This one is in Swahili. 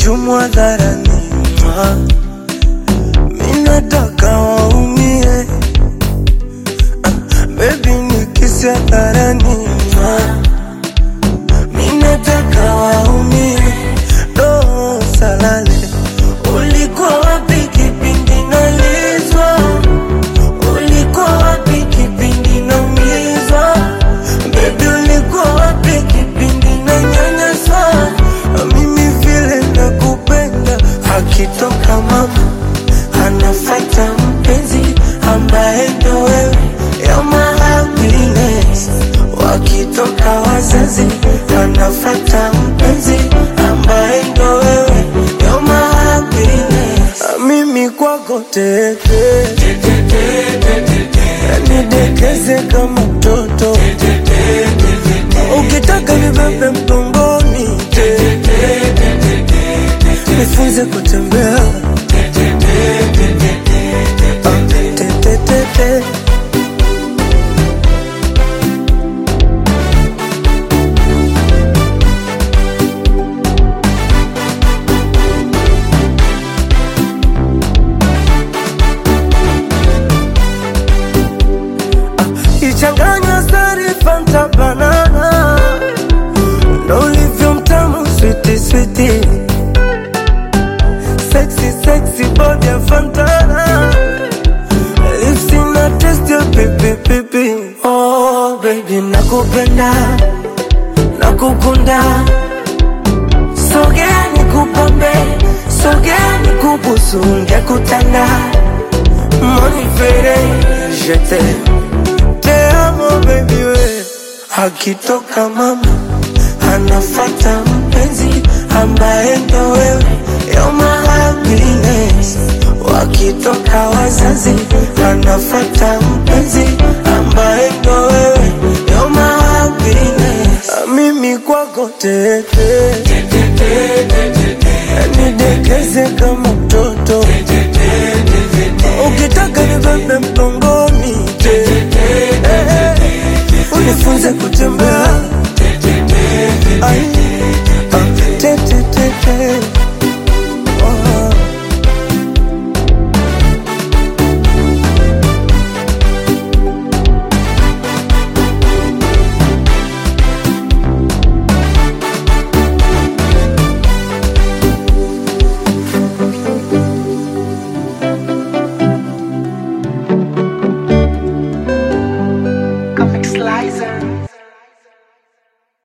kuchumu hadharani. Minataka waumie, baby nikisi hadharani. Minataka waumie, do salale. Ulikuwa wapi kipindi nalizwa? Ulikuwa wapi kipindi naumizwa? Baby ulikuwa wapi kipindi nanyanyaswa? Mimi vile nakupenda, akitoka mama anafuata mpenzi ambaye ndo wewe. You're my happiness. Wakitoka wazazi anafuata mpenzi ambaye ndo wewe. You're my happiness. Mimi kwako tete, nidekeze kama mtoto. Ukitaka nibebe mgongoni, nifunze kutembea. Ichanganya sari Fanta banana, ndo ulivyo mtamu sweetie sweetie. Sexy sexy body ya Fantana, lips in a taste ya pipi pipi. Oh baby nakupenda, nakukunda. Sogea nikupambe, sogea nikubusu, ngekutanda. Monifere, je t'aime. Te amo baby we. Akitoka mama anafuata mpenzi ambaye ndo wewe. You're my happiness. Wakitoka wazazi anafuata mpenzi ambaye ndo wewe. You're my happiness. Mimi kwako tete, nidekeze kama mtoto. Ukitaka nibebe mgongoni, unifunze kutembea. Ay, tete tete. Comic Slicer.